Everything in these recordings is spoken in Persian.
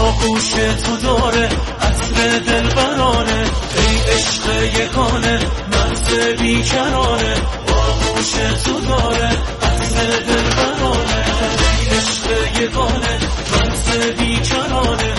آغوش تو داره عطر دلبرانه، ای عشق یگانه مرز بیکرانه، آغوش تو داره عطر دلبرانه، ای عشق یگانه مرز بیکرانه.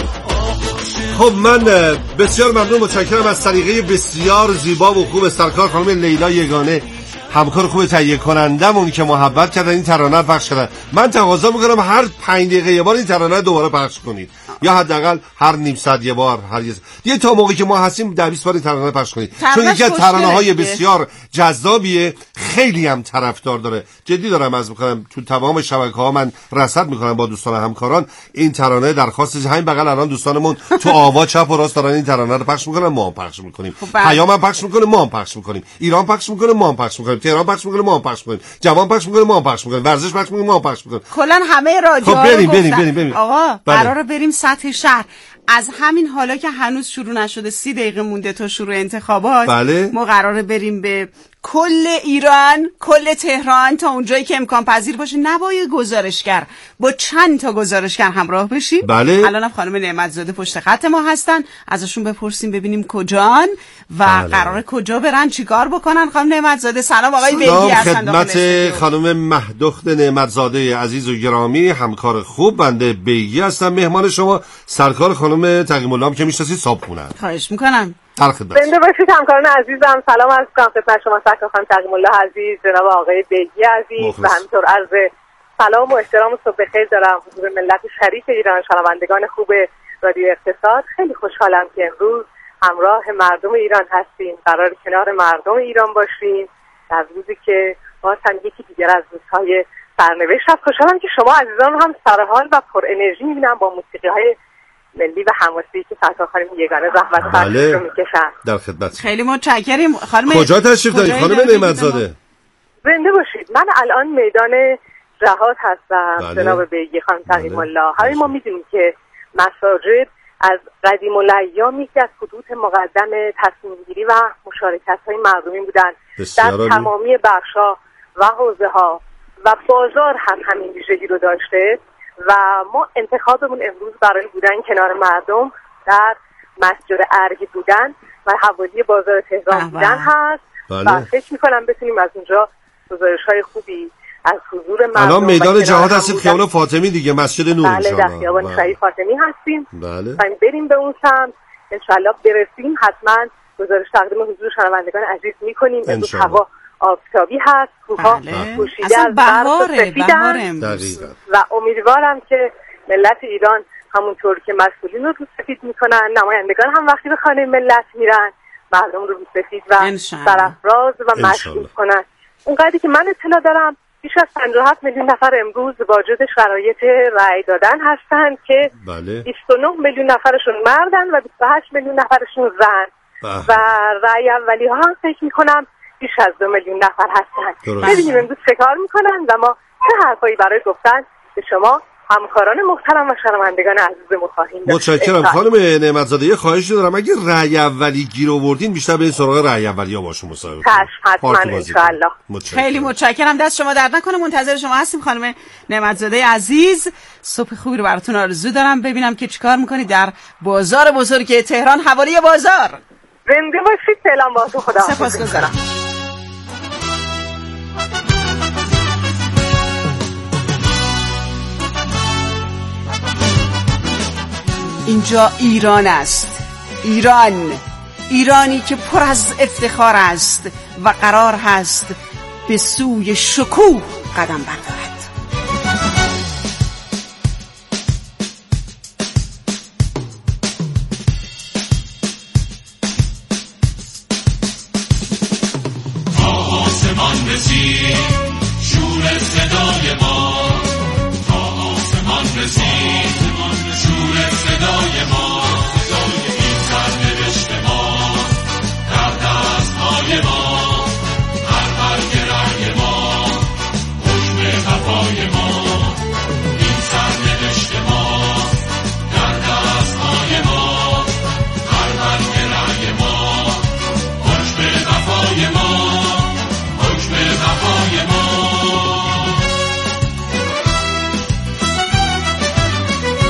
خب من بسیار ممنون، متشکرم از طریقه بسیار زیبا و خوب سرکار خانم لیلا یگانه، همکار خوب تهیه کنندمون که محبت کردن این ترانه رو پخش کردن. من تقاضا میکنم هر 5 دقیقه یه بار این ترانه رو دوباره پخش کنید، یا حداقل هر نیم ساعت یه بار، هر یه تا موقعی که ما هستیم 10-20 بار این ترانه رو پخش کنید، چون یکی از ترانه‌های بسیار جذابیه، خیلی هم طرفدار داره. جدی دارم عرض میکنم، تو تمام شبکه‌ها من رصد میکنم با دوستان همکاران این ترانه درخواست همین بغل الان دوستانمون تو آوا چپ و راست دارن این ترانه رو پخش میکنن، ما هم پخش میکنیم. پیام هم پخش میکنه، ما هم پخش میکنیم. ایران پخش میکنه، ما هم پخش میکنیم. تهران پخش میکنه، ما هم پخش میکنیم. جوان پخش میکنه، ما هم پخش میکنیم. ورزش پخش میکنه، ما هم پخش میکنیم. کلا همه رادیوها رو بریم. آقا قراره بریم سطح شهر. از همین حالا که هنوز شروع نشده 30 دقیقه مونده تا شروع انتخابات، ما قراره بریم به کل ایران، کل تهران، تا اونجایی که امکان پذیر باشه. نباید گزارشگر، با چند تا گزارشگر همراه بشیم. الان هم خانم نعمت‌زاده پشت خط ما هستن، ازشون بپرسیم ببینیم کجان و قراره کجا برن، چیکار بکنن. خانم نعمت‌زاده سلام. آقای بیگی هستن. خدمت خانم مهدخت نعمت‌زاده عزیز و گرامی، همکار خوب، بنده بیگی هستم، مهمان شما. سرکار خانم تقی‌الله هم که میشناسید صابخونه. خواهش میکنم. زنده باشید همکاران عزیزم. سلام عرض می‌کنم خدمت شما سرکار خانم تقی‌الله عزیز، جناب آقای بیگی عزیز و همینطور عرض سلام و احترام و صبح بخیر دارم حضور ملت شریف ایران، شنوندگان خوب رادیو اقتصاد. خیلی خوشحالم که امروز همراه مردم ایران هستیم، قرار کنار مردم ایران باشیم در روزی که باز هم یکی دیگر از روزهای سرنوشت هست. خوشحالم که شما عزیزان هم سرحال و پر انرژی می‌بینم با موسیقی‌های ملی و حماسی که سرکار خانم یگانه زحمت رو میکشن. در خدمت. خیلی متشکرم. خانم کجا تشریف دارید خانم نعمت‌زاده؟ زنده باشید. من الان میدان جهاد هستم. جناب بیگی خانم تقی‌الله، همه ما میدونیم که مساجد از قدیم الایام یکی از خطوط مقدم تصمیم‌گیری و مشارکت‌های مردمی بودن در تمامی بخش‌ها و حوزه‌ها و بازار هم همین ویژگی رو داشته و ما انتخابمون امروز برای بودن کنار مردم در مسجد ارگ بودن و حوالی بازار تهران بودن هست و فکر می‌کنم بتونیم از اونجا گزارش‌های خوبی از حضور مردم. الان میدان جهاد هستیم، خیابان فاطمی دیگه، مسجد نور انشاءالله. بله، در خیابان شهید فاطمی هستیم. بله. بریم به اون سمت انشاءالله برسیم، حتما گزارش تقدیم حضور شنوندگان عزیز می‌کنیم. امروز هوا آفتابی هست، کوها پوشیده از برف و سفیدن و امیدوارم که ملت ایران همونطور که مسئولین رو سفید میکنن، نمایندگان هم وقتی به خانه ملت میرن مردم رو سفید و سرافراز و مشغول کنن. اونقدری که من اطلاع دارم بیش از 57 میلیون نفر امروز واجد شرایط رأی دادن هستن که 29 میلیون نفرشون مردن و 28 میلیون نفرشون زن و رأی اولی ها هم فکر میکنم بیش از 2 میلیون نفر هستن. ببینیم امروز چه کار میکنن و ما چه حرفایی برای گفتن به شما همکاران محترم و شنوندگان عزیزمون خواهیم داشت. متشکرم خانم نعمت‌زاده. یه خواهشی دارم، اگه رأی اولی گیر آوردین بیشتر به این سراغ رأی اولی‌ها باشون مصاحبه کنید. حتما ان شاءالله. خیلی متشکرم، دست شما درد نکنه. منتظر شما هستیم خانم نعمت‌زاده عزیز. صبح خوبی رو براتون آرزو دارم. ببینم که چیکار می‌کنید در بازار بزرگ تهران، حوالی بازار. زنده باشید. سلام با تو. خدا سپاسگزارم. اینجا ایران است، ایرانی که پر از افتخار است و قرار هست به سوی شکوه قدم بردارد. آسمان رسید شور صدای ما، تا آسمان رسید شور صدای ما، این سرنوشت ما در دست‌های ما، هر برگ رنگ ما، حکم وفای ما، این سرنوشت ما در دست‌های ما، هر برگ رنگ ما، حکم وفای ما، حکم وفای ما.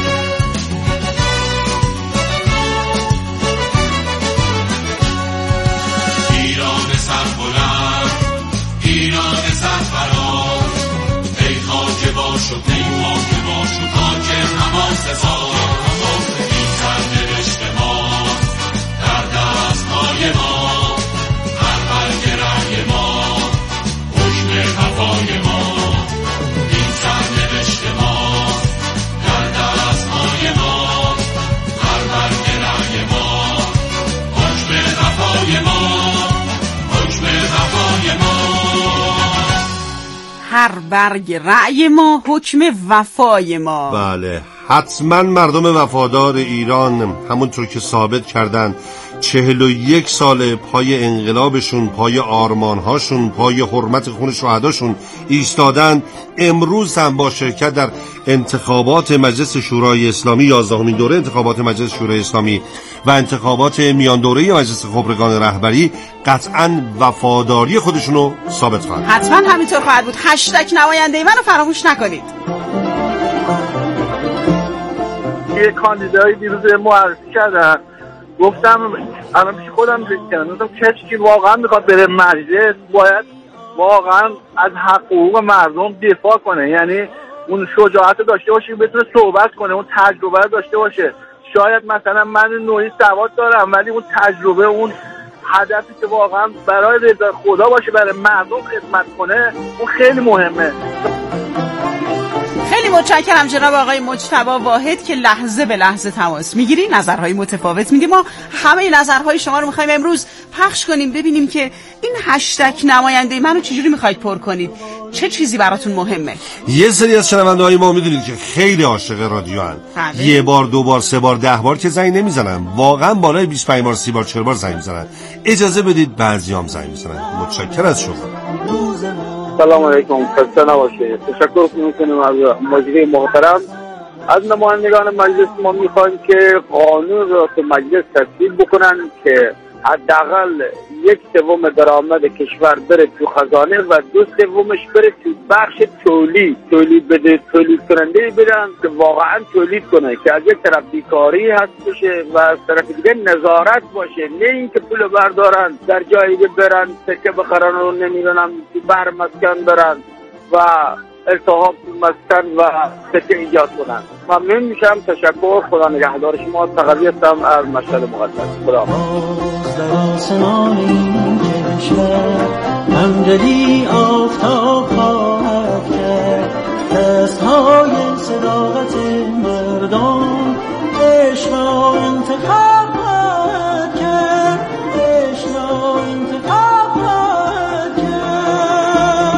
هر برگ رأی ما حکم وفای ما. بله، حتما مردم وفادار ایران همونطور که ثابت کردن 41 سال پای انقلابشون، پای آرمانهاشون، پای حرمت خون شهداشون ایستادن. امروز هم با شرکت در انتخابات مجلس شورای اسلامی، 11مین دوره انتخابات مجلس شورای اسلامی و انتخابات میان دوره مجلس خبرگان رهبری قطعاً وفاداری خودشونو ثابت خواهند. حتما همینطور خواهد بود. هشتگ نماینده منو فراموش نکنید. یه کاندیدای دیروز معرفی کردن، گفتم الان پیش خودم گفتم کسی که واقعا میخواد بره مجلس باید واقعا از حقوق مردم دفاع کنه، یعنی اون شجاعت داشته باشه که بتونه صحبت کنه، اون تجربه رو داشته باشه. شاید مثلا من نوعی سواد دارم ولی اون تجربه، اون هدفی که واقعا برای رضا خدا باشه، برای مردم خدمت کنه، اون خیلی مهمه. خیلی متشکرم جناب آقای مجتبی واحد که لحظه به لحظه تماس میگیری، نظرهای متفاوت میدی. ما همه نظرهای شما رو میخوایم امروز پخش کنیم، ببینیم که این هشتگ نماینده منو چجوری میخواید پر کنید، چه چیزی براتون مهمه. یه سری از شنونده‌های ما میدونید که خیلی عاشق رادیو هستن. یه بار، دو بار، سه بار، 10 بار که زنگ نمیزنن، واقعا بالای 25 بار، 30 بار، 40 بار زنگ میزنن. اجازه بدید بعضیام زنگ میزنن. متشکرم از شما. سلام علیکم، خسته نباشید. تشکر میکنیم از مجری محترم. از نمایندگان مجلس ما میخوایم که قانون را تو مجلس تصویب بکنن که حداقل 1/3 درآمد کشور بره تو خزانه و 2/3 بره تو بخش تولید بده، تولید کننده بدن که واقعا تولید کنه، که از یک طرف بیکاری هست بشه و از طرف دیگه نظارت باشه، نه اینکه پول بردارن در جایی برن سکه بخرن و نمیدونم تو بر مسکن برن و التهاب مسکن و سکه ایجاد کنن. ممنون میشم. تشکر. خدا نگهدار شما. تقوی هستم از مشهد مقدس. خدا در آسمان این کشور همدلی آفتاب خواهد کرد، دستهای صداقت مردم عشق را انتخاب خواهد کرد، عشق را انتخاب خواهد کرد.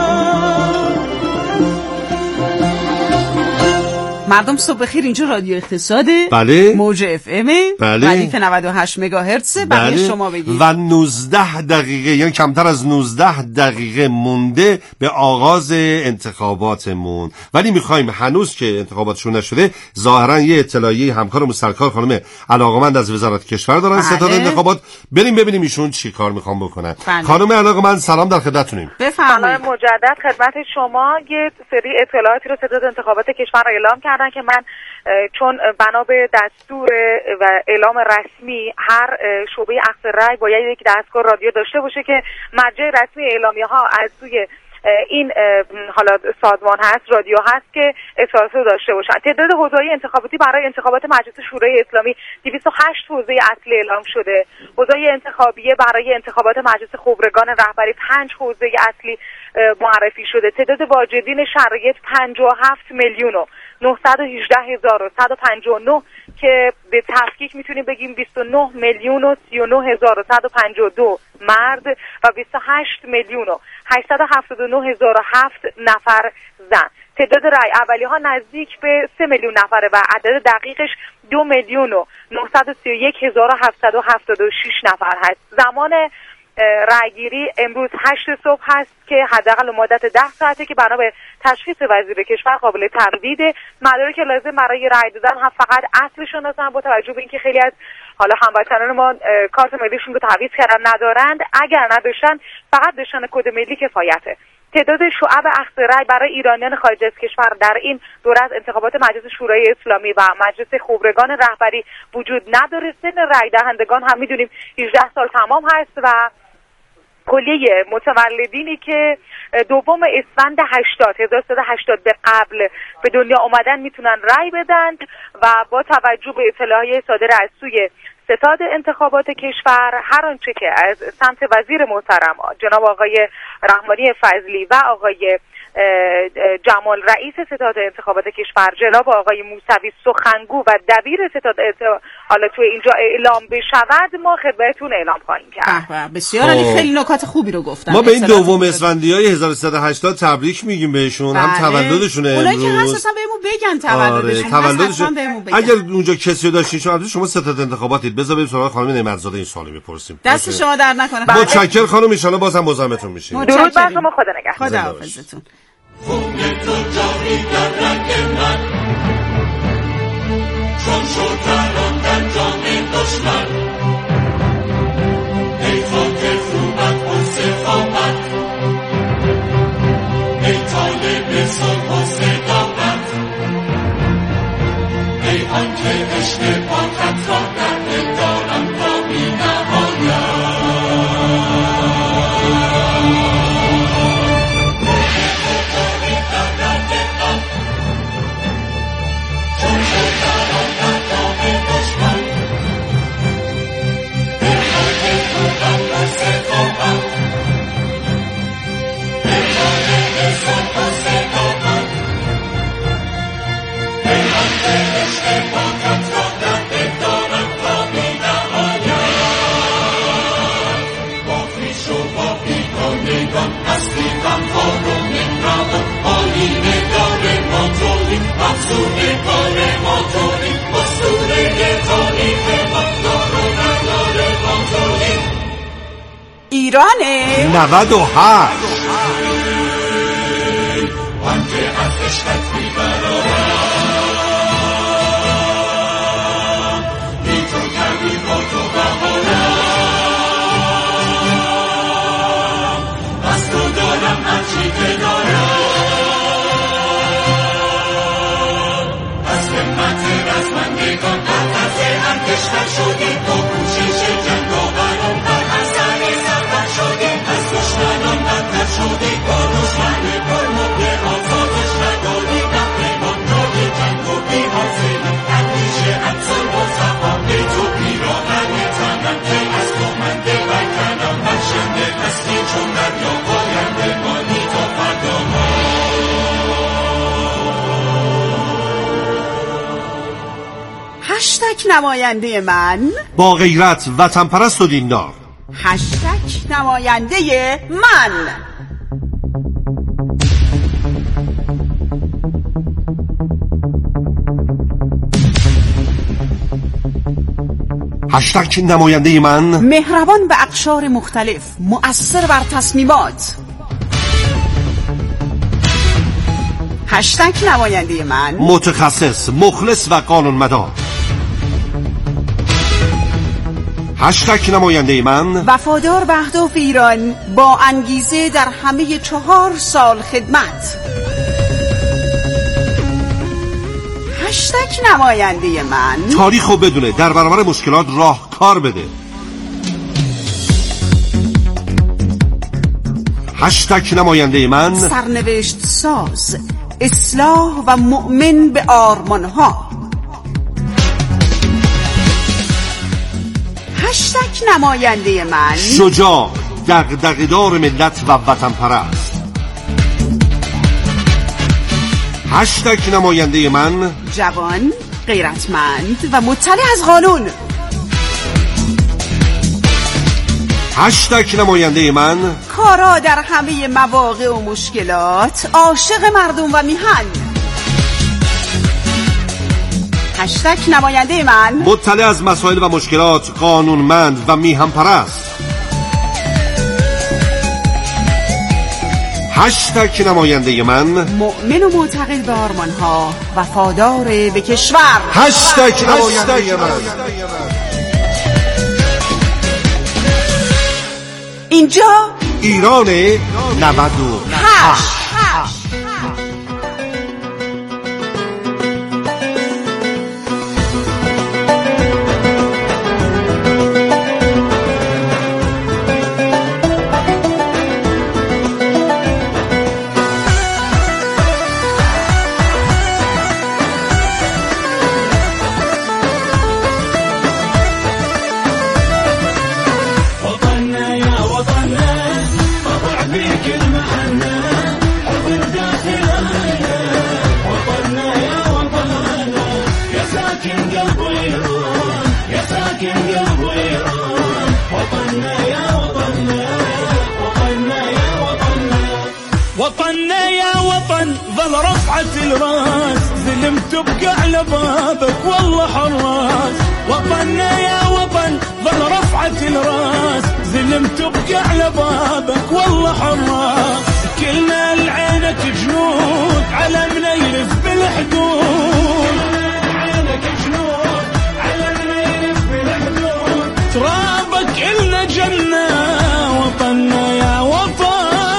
مردم صبح بخیر. اینجا رادیو اقتصاده. بله. موج اف ام. بله. ردیف 98 مگاهرتز. بله. شما بگید. و 19 دقیقه، یعنی کمتر از 19 دقیقه مونده به آغاز انتخاباتمون، ولی میخوایم هنوز که انتخاباتشون نشده، ظاهرا یه اطلاعیه همکارمون سرکار خانم علاقمند از وزارت کشور دارن. بله. ستاد انتخابات. بریم ببینیم ایشون چی کار میخوان بکنن. بله. خانم علاقمند سلام، در خدمتتونیم. بفرمایید. مجدد خدمت شما. یه سری اطلاعاتی رو ستاد انتخابات کشور اعلام کردن که من چون بنا به دستور و اعلام رسمی هر شعبه اخذ رأی باید یک دستگاه رادیو داشته باشه که مرجع رسمی اعلامیه ها از سوی این حالا سازمان هست، رادیو هست که اطلاعات رو داشته باشن. تعداد حوزه‌های انتخاباتی برای انتخابات مجلس شورای اسلامی 208 حوزه اصلی اعلام شده. حوزه انتخابیه برای انتخابات مجلس خبرگان رهبری 5 حوزه اصلی معرفی شده. تعداد واجدین شرایط 57,918,159 که به تفکیک میتونیم بگیم 29,039,152 مرد و 28,879,007 نفر زن. تعداد رأی اولی ها نزدیک به 3 میلیون نفره و عدد دقیقش 2,931,776 نفر هست. زمان رأیگیری امروز 8 صبح هست که حداقل مدت 10 ساعته که بنا به تشخیص وزیر کشور قابل تمدید. مدارک لازم برای رأی دادن هم فقط اصلشون هستن، با توجه به اینکه خیلی از حالا هموطنان ما کارت ملیشون رو تعویض کردن ندارند، اگر نداشتن فقط داشتن کد ملی کفایته. تعداد شعب اخذ رأی برای ایرانیان خارج از کشور در این دوره از انتخابات مجلس شورای اسلامی و مجلس خبرگان رهبری وجود نداره. سن رأی دهندگان هم میدونیم 18 سال تمام هست و کلیه متولدینی که 2 اسفند 1380 به قبل به دنیا آمدن میتونن رأی بدن و با توجه به اطلاعیه صادر از سوی ستاد انتخابات کشور، هر آنچه که از سمت وزیر محترم جناب آقای رحمانی فضلی و آقای جمال رئیس ستاد انتخابات کشور جناب آقای موسوی سخنگو و دبیر ستاد حالا توی اینجا اعلام بشود ما خدمتتون اعلام خواهیم کرد. بسیار عالی، خیلی نکات خوبی رو گفتن. ما به این دوم اسفندیای 1380 تبریک میگیم بهشون. هم تولدشونه امروز. اونایی که هست اصلا بهمون بگن تولدشون. اگر اونجا کسی داشتین شما شما ستاد انتخاباتید، بذار بریم سراغ خانم نعمتزاده این سوالو بپرسیم. دست شما درد نکنه. متشکرم خانم، ان شاءالله بازم مزاحمتون میشیم. درود بر شما، خدا نگهدار. خداحافظتون. خون تو جاری در رنگ من، چون شد تران در جام دشمن، ای خاطر خوبت و سخاوت، ای طالب صلح و صداقت، ای آنکه عشق پاکت را در دل دارم تا بی نهایت. ایرانه 98 هشتگ نماینده من با غیرت، وطن پرست و دیندار. هشتگ نماینده من. هشتگ نماینده من مهربان به اقشار مختلف، مؤثر بر تصمیمات. هشتگ نماینده من متخصص، مخلص و قانونمدار. هشتگ نماینده من وفادار به اهداف ایران، با انگیزه در همه 4 سال خدمت. هشتگ نماینده من تاریخو بدونه، در برابر مشکلات راهکار بده. هشتگ نماینده من سرنوشت ساز، اصلاح و مؤمن به آرمانها. هشتگ نماینده من شجاع، دغدغه‌دار ملت و وطن پرست. هشتگ نماینده من جوان، غیرتمند و مطلع از قانون. هشتگ نماینده من کارا در همه مواقع و مشکلات، عاشق مردم و میهن. هشتگ نماینده من مطلع از مسائل و مشکلات، قانونمند و میهن پرست. هشتگ نماینده من مؤمن و معتقد به آرمانها، وفادار به کشور. هشتگ نماینده من. اینجا ایران 98. كل قلب ويران وطننا يا وطننا وطننا يا وطننا وطننا يا وطن ظل رفعة الراس ظلم تبقى على بابك والله حراس وطننا يا وطن ظل رفعة الراس ظلم تبقى على بابك والله حراس كلنا لعينك جنود علمنا يلف بالحدود لعينك جنود علمنا يلف بالحدود ترابك إلنا جنة وطننا يا وطن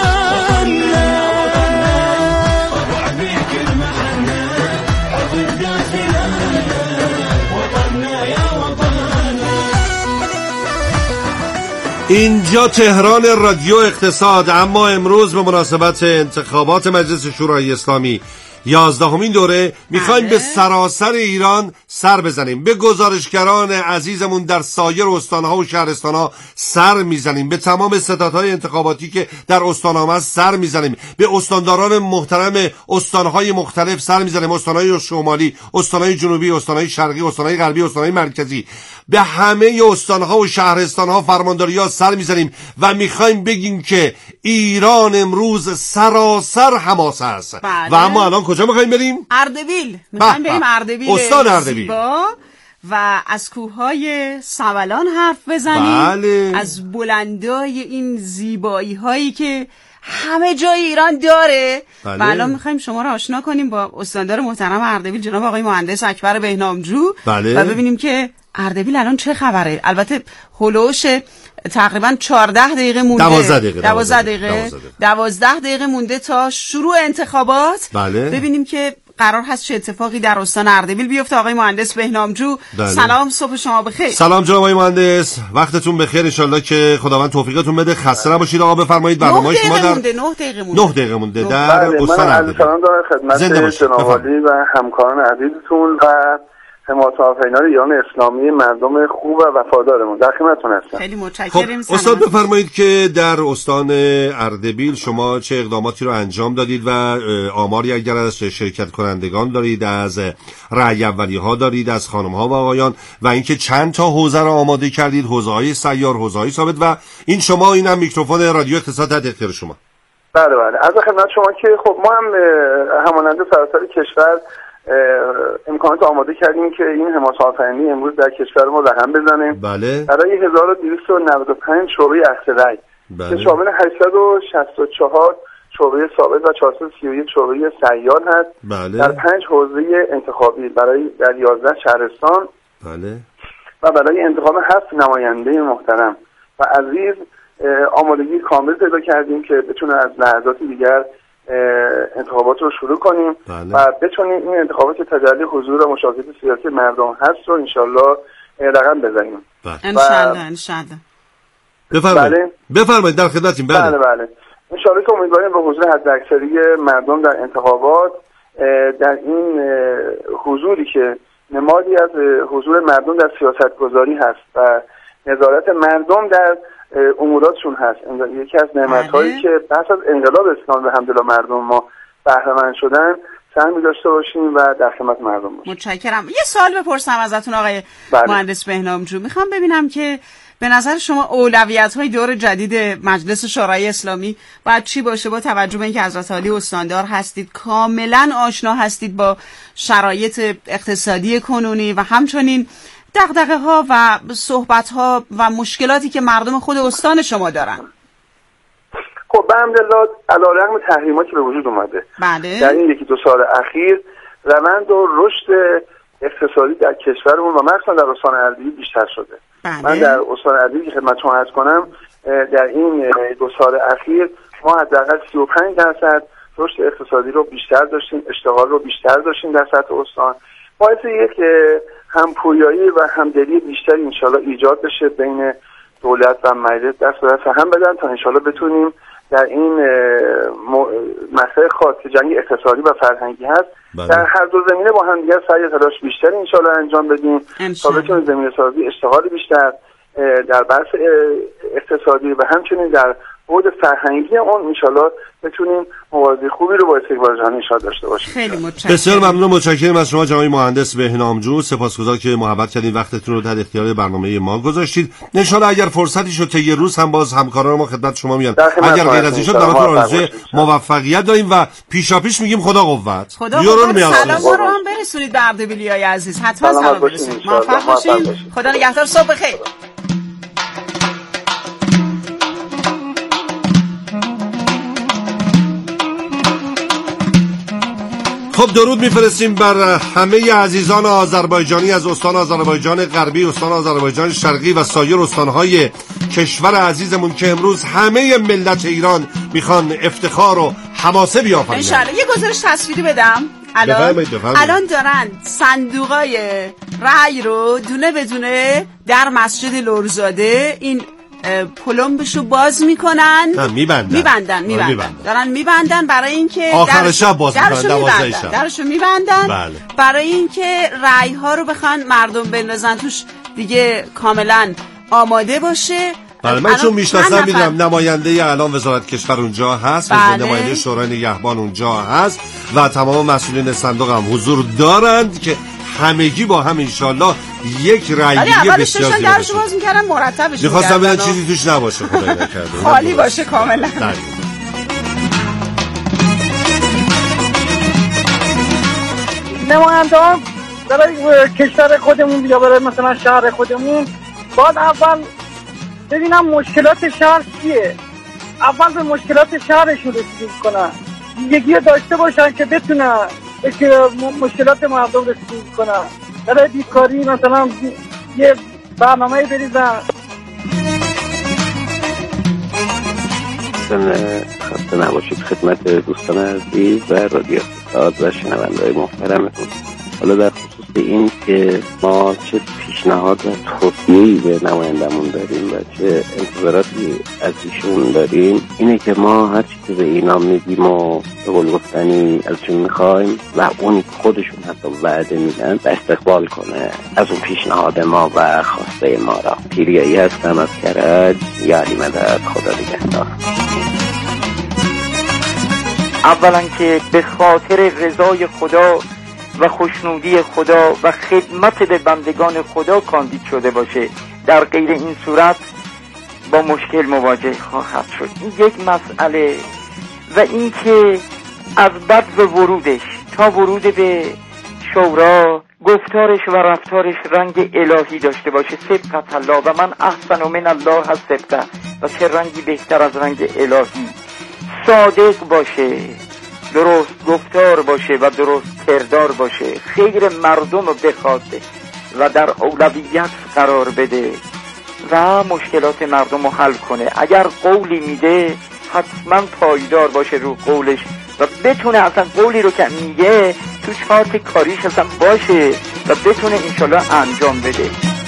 اینجا تهران رادیو اقتصاد. اما امروز به مناسبت انتخابات مجلس شورای اسلامی 11مین دوره میخوایم به سراسر ایران سر بزنیم، به گزارشگران عزیزمون در سایر استانها و شهرستانها سر میزنیم، به تمام ستادهای انتخاباتی که در استان‌ها سر میزنیم، به استانداران محترم استانهای مختلف سر میزنیم، استانهای شمالی، استانهای جنوبی، استانهای شرقی، استانهای غربی، استانهای مرکزی، به همه استانها و شهرستانها فرمانداری‌ها سر میزنیم و میخوایم بگیم که ایران امروز سراسر حماسه است. بله. و اما الان کجا میخوایم بریم؟ اردبیل. میخوایم بریم اردبیل، استان اردبیل و از کوههای سولان حرف بزنیم. بله. از بلندای این زیبایی هایی که همه جای ایران داره. بله. و الان میخوایم شما رو آشنا کنیم با استاندار محترم اردبیل جناب آقای مهندس اکبر بهنامجو. بله. و ببینیم که اردبیل الان چه خبره. البته هلوش تقریبا 14 دقیقه مونده، 12 دقیقه مونده تا شروع انتخابات. بله. ببینیم که قرار هست چه اتفاقی در استان اردبیل بیفته. آقای مهندس بهنامجو. بله. سلام، صبح شما بخیر. سلام جناب آقای مهندس، وقتتون بخیر، ان شاءالله که خداوند توفیقتون بده. خسته نباشید آقا، بفرمایید. برنامه شما در 9 دقیقه مونده در استان اردبیل. سلام دارم خدمت جناب عالی و همکاران عزیزتون و حمایت آفرینان ایران اسلامی، مردم خوب و وفادارمون. در خدمتتون هستم. خیلی متشکرم. خب استاد بفرمایید که در استان اردبیل شما چه اقداماتی رو انجام دادید و آماری اگر از شرکت کنندگان دارید، از رأی اولی‌ها دارید، از خانم‌ها و آقایان، و اینکه چند تا حوزه رو آماده کردید، حوزه‌های سیار، حوزه‌های ثابت، و این شما اینم میکروفون رادیو اقتصاد در اختیار شما. بله از خدمت شما که خب ما هم همانند سراسر کشور امکانات آماده کردیم که این حماسه آفرینی امروز در کشور ما رقم بزنیم. بله. برای 1295 شعبه اخذ رأی که شامل 864 شعبه ثابت و 431 شعبه سیار هست. بله. در 5 حوزه انتخابی در 11 شهرستان. بله. و برای انتخاب 7 نماینده محترم و عزیز آمادگی کامل پیدا کردیم که بتونه از لحظات دیگر انتخابات رو شروع کنیم. بله. و بتونیم این انتخابات که تجلی حضور و مشارکت سیاسی مردم هست رو انشالله رقم بزنیم. انشالله. بفرمایید در خدمتیم. بله انشالله که امیدواریم به حضور حداکثری مردم در انتخابات، در این حضوری که نمادی از حضور مردم در سیاست گذاری هست و نظارت مردم در اموراتشون هست، یکی از نعمت‌هایی که پس از انقلاب اسلام به حمدالله مردم ما بهره‌مند شدن سهمی داشته باشیم و در خدمت مردم باشیم. متشکرم. یه سوال بپرسم ازتون آقای مهندس بهنامجو. میخوام ببینم که به نظر شما اولویت‌های دور جدید مجلس شورای اسلامی باید چی باشه، با توجه به اینکه حضرت عالی استاندار هستید، کاملا آشنا هستید با شرایط اقتصادی کنونی و همچنین دغدغه‌ها و صحبت‌ها و مشکلاتی که مردم خود استان شما دارن. خب به حمدالله علیرغم تحریماتی که به وجود اومده بله. در این 1-2 سال اخیر روند و رشد اقتصادی در کشورمون و مخصوصا در استان اردبیل بیشتر شده. بله. من در استان اردبیل که خدمتتون عرض کنم در این 2 سال اخیر ما حداقل 35% رشد اقتصادی رو بیشتر داشتیم، اشتغال رو بیشتر داشتیم در سطح استان. باعث یک همپویایی و همدلی بیشتر انشالله ایجاد بشه بین دولت و مجلس، دست به دست هم بدن تا انشالله بتونیم در این مسئله خاص که جنگ اقتصادی و فرهنگی هست در هر دو زمینه با هم دیگر سعی تلاش بیشتری انشالله انجام بدیم تا بتونیم زمینه سازی اشتغال بیشتر در بحث اقتصادی و همچنین در بود فرهنگی اون انشالله بتونیم مبارزه خوبی رو با استکبار جهانی انشالله داشته باشیم. خیلی متشکرم. بسیار ممنون، متشکرم از شما جناب مهندس بهنامجو. سپاسگزار که محبت کردین، وقتتون رو در اختیار برنامه ما گذاشتید. ان شاء الله اگر فرصتی شد تا یه روز هم باز همکاران ما خدمت شما میان. اگر غیر از این شد براتون آرزوی موفقیت داریم و پیشاپیش میگیم خدا قوت. سلام رو هم برسونید به اردبیلیای عزیز. حتما سلام برسونید. موفق باشید. خدا نگهدار. صبح بخیر. خب درود میفرستیم بر همه عزیزان آذربایجانی از استان آذربایجان غربی، استان آذربایجان شرقی و سایر استانهای کشور عزیزمون که امروز همه ملت ایران میخوان افتخار و حماسه بیافرینن. انشالله. یه گزارش تصویری بدم. الان دارن صندوقای رأی رو دونه بدونه در مسجد لرزاده این پلمبشو باز میکنن، میبندن دارن میبندن برای اینکه آخر شب باز میکنن، درشو میبندن. بله. برای اینکه رأی ها رو بخوان مردم بندازن توش دیگه کاملا آماده باشه. بله، من چون میشناسم میدونم نماینده الان وزارت کشور اونجا هست، بله. نماینده شورای نگهبان اونجا هست و تمام مسئولین صندوق هم حضور دارند که همگی با هم انشالله یک رأیگیری بسیار زیاد درشو باز میکردن مرتبش میخواستم ببینم چیزی توش نباشه، خدای نکرده خالی باشه کاملا. نمایندگان برای کشور خودمون یا برای مثلا شهر خودمون باید اول ببینم مشکلات شهر چیه، اول به مشکلات شهرشون رسیدگی کنن، دیگه داشته باشن که بتونن که مشکلات مردم رسیدگی کنن. برای بیکاری مثلا یه برنامه بریزن. خسته نباشید خدمت دوستان عزیز و رادیو اقتصاد و شنونده‌های محترمتون. حالا در خصوص این که ما چه پیشنهاد و توصیه‌ای به نمایندمون داریم و چه انتظاراتی از ایشون داریم، اینه که ما هر چی که به اینا میگیم و به قول گفتنی ازشون میخوایم و اون خودشون حتی وعده میدن استقبال کنه از اون پیشنهاد ما و خواسته ما را. پیریایی هستم از کرج. یا علی مدد. خدا نگهدار. اولا که به خاطر رضای خدا و خوشنودی خدا و خدمت به بندگان خدا کاندید شده باشه، در غیر این صورت با مشکل مواجه خواهد شد. این یک مسئله. و اینکه از بد و ورودش تا ورود به شورا گفتارش و رفتارش رنگ الهی داشته باشه، صدقت الله و من احسن من الله از صدقه، و چه رنگی بهتر از رنگ الهی. صادق باشه، درست گفتار باشه و درست کردار باشه، خیر مردم رو بخواده و در اولویت قرار بده و مشکلات مردم رو حل کنه. اگر قولی میده حتما پایدار باشه رو قولش و بتونه اصلا قولی رو که میگه تو چارت کاریش اصلا باشه و بتونه انشالله انجام بده.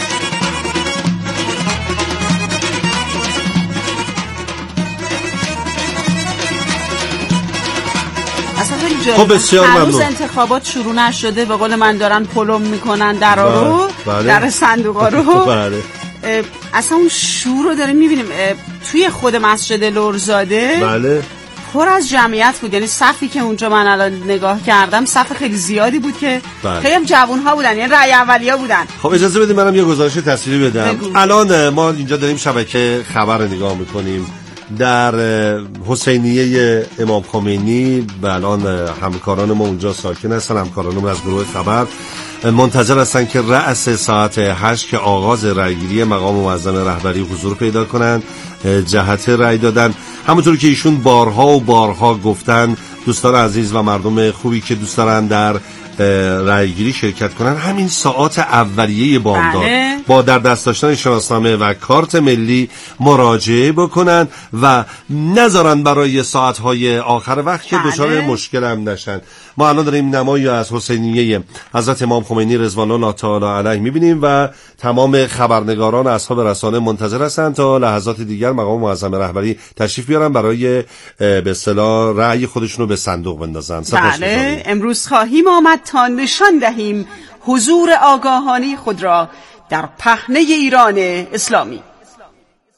خب بسیار ممنون. هنوز انتخابات شروع نشده، به قول من دارن پلم میکنن درا رو، در صندوقا رو. بله. اصلا اون شور رو داریم میبینیم توی خود مسجد لرزاده. بله. پر از جمعیت بود، یعنی صفی که اونجا من الان نگاه کردم صف خیلی زیادی بود که خیلی هم جوان‌ها بودن، یعنی رأی اولیا بودن. خب اجازه بدید منم یه گزارش تصویری بدم. الان ما اینجا داریم شبکه خبر نگاه میکنیم در حسینیه امام خمینی و الان همکاران ما اونجا ساکن هستن، همکارانم از گروه خبر منتظر هستن که رأس ساعت 8 که آغاز رأیگیری مقام معظم رهبری حضور پیدا کنن جهت رأی دادن. همونطور که ایشون بارها و بارها گفتن، دوستان عزیز و مردم خوبی که دوست دارن در رأیگیری شرکت کنن، همین ساعات اولیه بامداد با در دست داشتن شناسنامه و کارت ملی مراجعه بکنن و نذارن برای ساعتهای آخر وقت که دچار مشکل هم نشن. ما الان داریم نمایی از حسینیه حضرت امام خمینی رضوان الله تعالی علیه میبینیم و تمام خبرنگاران اصحاب رسانه منتظر هستن تا لحظات دیگر مقام معظم رهبری تشریف بیارن برای به اصطلاح رأی خودشون رو به صندوق بندازن. بله، امروز خواهیم آمد تا نشان دهیم حضور آگاهانه خود را در پهنه ایران اسلامی.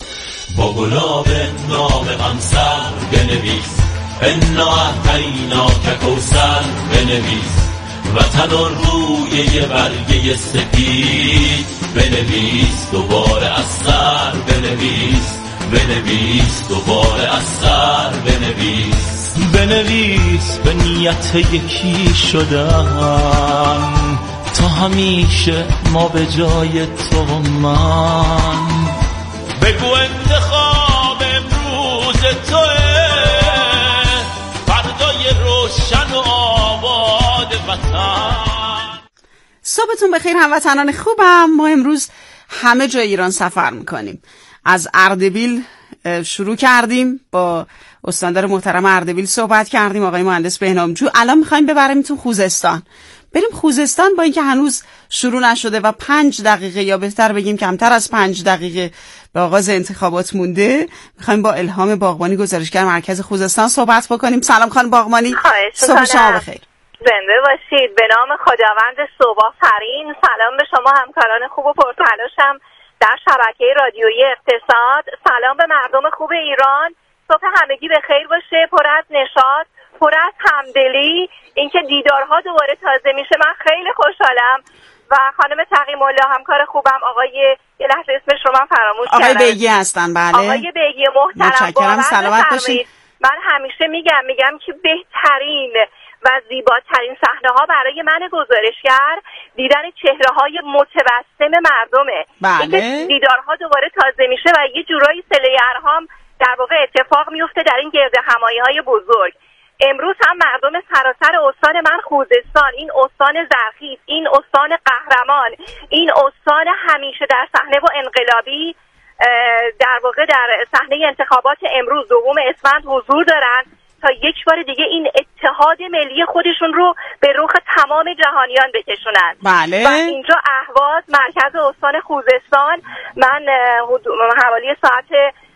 با گلاب نام قمصر بنویس انا اعطیناک کوثر بنویس وطن روی یه برگه سپید بنویس دوباره از سر بنویس بنویس دوباره از سر بنویس بنویس به نیت یکی شدن تا همیشه ما به جای تو و من بگو انتخاب امروز توه فردای روشن و آباد وطن. صبحتون بخیر هموطنان خوبم. ما امروز همه جای ایران سفر میکنیم. از اردبیل شروع کردیم، با استاندار محترم اردبیل صحبت کردیم، آقای مهندس بهنامجو. الان میخوایم ببریمتون خوزستان. بریم خوزستان با اینکه هنوز شروع نشده و 5 دقیقه یا بهتر بگیم کمتر از 5 دقیقه به آغاز انتخابات مونده. میخوایم با الهام باغبانی، گزارشگر مرکز خوزستان صحبت بکنیم. سلام خانم باغبانی، صبح شما بخیر. زنده باشید. به نام خداوند صبح آفرین. سلام به شما همکاران خوب و پرتلاشم در شبکه رادیویی اقتصاد. سلام به مردم خوب ایران. صبح همگی به خیر باشه، پر از نشاط، پر از همدلی. اینکه دیدارها دوباره تازه میشه، من خیلی خوشحالم. و خانم تقی‌الله همکار خوبم، آقای یه لحظه اسمش رو من فراموش کردم، آقای بیگی هستن. بله آقای بیگی محترم، متشکرم، سلامت باشید. من همیشه میگم که بهترین و زیباترین صحنه ها برای من گزارشگر دیدن چهره های متبسم مردمه. بله. دیدارها دوباره تازه میشه و یه جورایی صله ارحام در واقع اتفاق میفته در این گرد همایی های بزرگ. امروز هم مردم سراسر استان من خوزستان، این استان زرخیز، این استان قهرمان، این استان همیشه در صحنه و انقلابی، در واقع در صحنه انتخابات امروز دوم اسفند حضور دارن تا یک بار دیگه این اتحاد ملی خودشون رو به رخ تمام جهانیان بکشونن. بله. و اینجا اهواز، مرکز استان خوزستان، من حوالی ساعت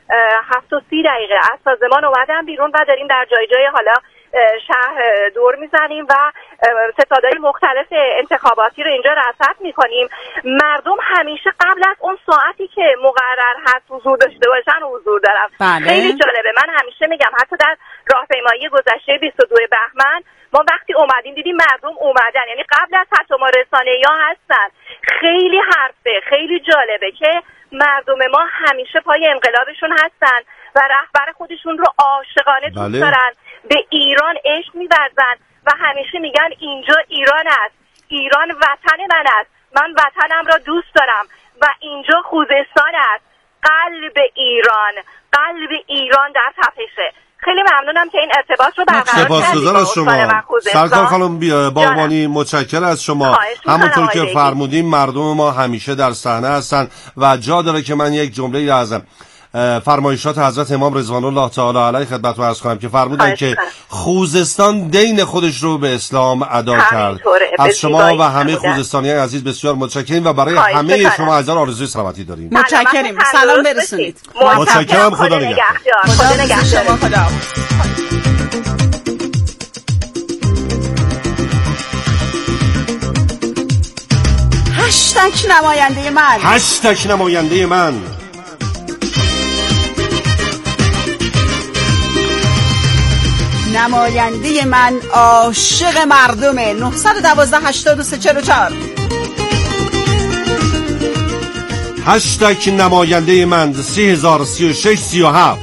7:30 از سازمان اومدم بیرون و داریم در جای حالا شهر دور میزنیم و ستادهای مختلف انتخاباتی رو اینجا رصد میکنیم. مردم همیشه قبل از اون ساعتی که مقرر هست حضور داشته باشن حضور دارن. بله. خیلی جالبه. من همیشه میگم حتی در راهپیمایی گذشته 22 بهمن ما وقتی اومدیم دیدیم مردم اومدن، یعنی قبل از حتی ما رسانه‌ها هستن. خیلی حرفه، خیلی جالبه که مردم ما همیشه پای انقلابشون هستن و رهبر خودشون رو عاشقانه دوست دارن، به ایران عشق می‌ورزن و همیشه میگن اینجا ایران است، ایران وطن من است، من وطنم را دوست دارم و اینجا خوزستان است، قلب ایران، قلب ایران در تپشه. خیلی ممنونم که این ارتباط رو برقرار کردید. سپاسگزارم از شما سرکار خانم باغبانی، متشکرم از شما. همونطور که فرمودیم مردم ما همیشه در صحنه هستن و جا داره که من یک جمله از فرمایشات حضرت امام رضوان الله تعالی علیه خدمتتون عرض کنم که فرمودن که خوزستان دین خودش رو به اسلام ادا کرد. از شما و همه خوزستانیان عزیز بسیار متشکریم و برای همه شما عزیزان آرزوی سلامتی داریم. متشکریم، سلام برسونید. متشکرم، خدا نگهدار. خدا نگهدار. خدا. هشتگ نماینده من، هشتگ نماینده من. نماینده من عاشق مردمه. 912 83 44. هشتگ نماینده من 3036 37.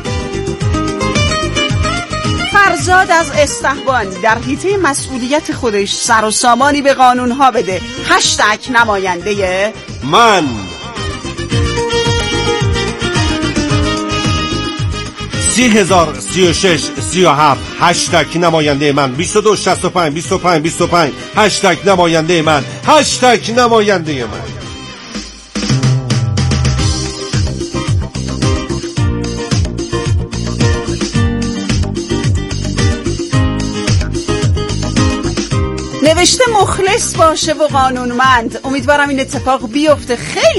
فرزاد از استحوان در حیطه مسئولیت خودش سر و سامانی به قانونها بده. هشتگ نماینده من. 3036 37. هشتگ نماینده من. 22 65 25 25. هشتگ نماینده من. هشتگ نماینده من. نوشته مخلص باشه و قانونمند. امیدوارم این اتفاق بیفته. خیلی